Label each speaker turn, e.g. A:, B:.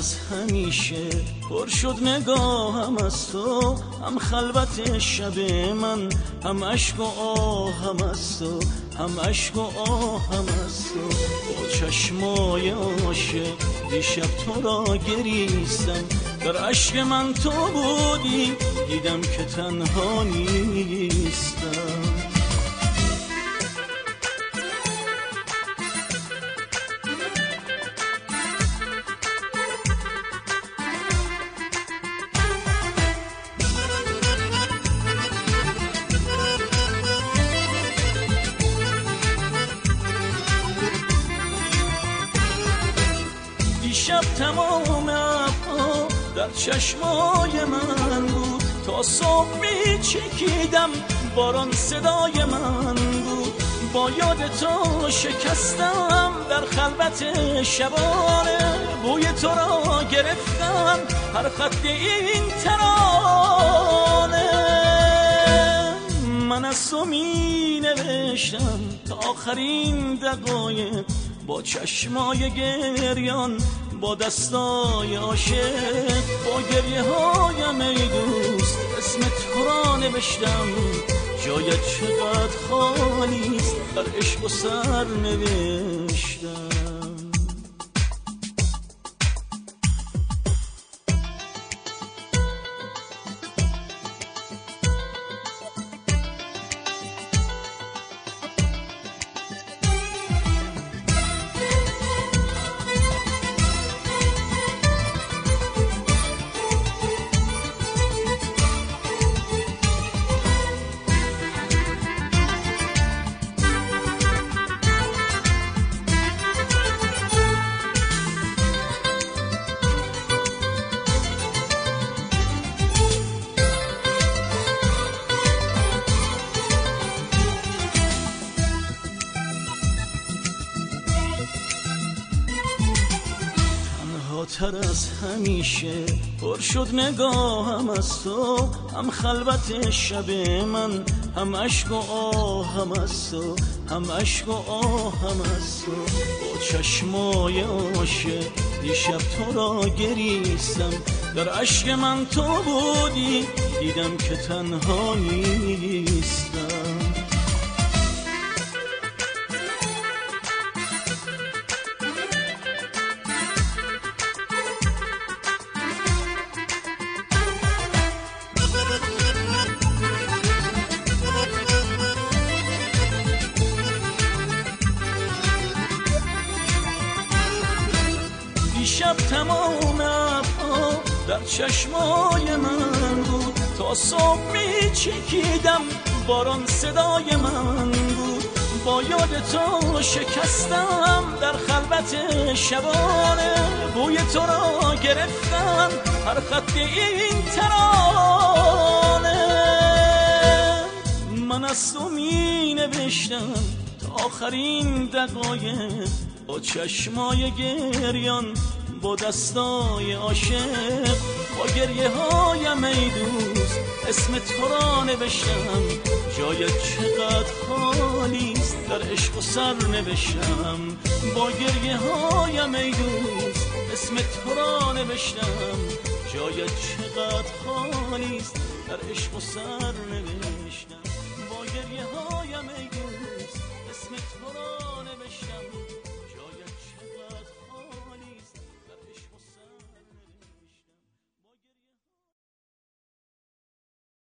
A: از همیشه پر شد نگاهم از تو، هم خلوت شب من، هم اشک و آهم از تو، هم اشک و آهم از تو. با چشمای عاشق دیشب تو را گریستم، در اشک من تو بودی، دیدم که تنها نیستم. دیشب تمام ابرها در چشمای من بود، تا صبح می چکیدم باران صدای من بود. با یاد تو شکستم در خلوت شبانه، بوی تو را گرفتم هر خط این ترانه. من از تو می نوشتم تا آخرین دقایق، با چشمای گریان، با دستای عاشق، با گریه هایم ای دوست اسم تو را نوشتم. جایت چقدر خالیست در عشق و سر نوشتم. تر از همیشه پر شد نگاهم از تو، هم خلوت شب من، هم اشک و آهم از تو، هم اشک و آهم از تو. با چشمای عاشق دیشب تو را گریستم، در اشک من تو بودی، دیدم که تنها نیستم. دیشب تمام ابرها در چشمای من بود، تا صبح می چکیدم باران صدای من بود. با یاد تو شکستم در خلوت شبانه، بوی تو را گرفتم هر خط این ترانه. من از تو می نوشتم تا آخرین دقایق، با چشمای گریان، با دستای عاشق، با گریه هایم ای دوست اسم تو را نوشتم. جایت چقدر خالیست در عشق و سر نوشتم. با گریه هایم ای دوست اسم تو را نوشتم. جایت چقدر خالیست در عشق و سر نوشتم.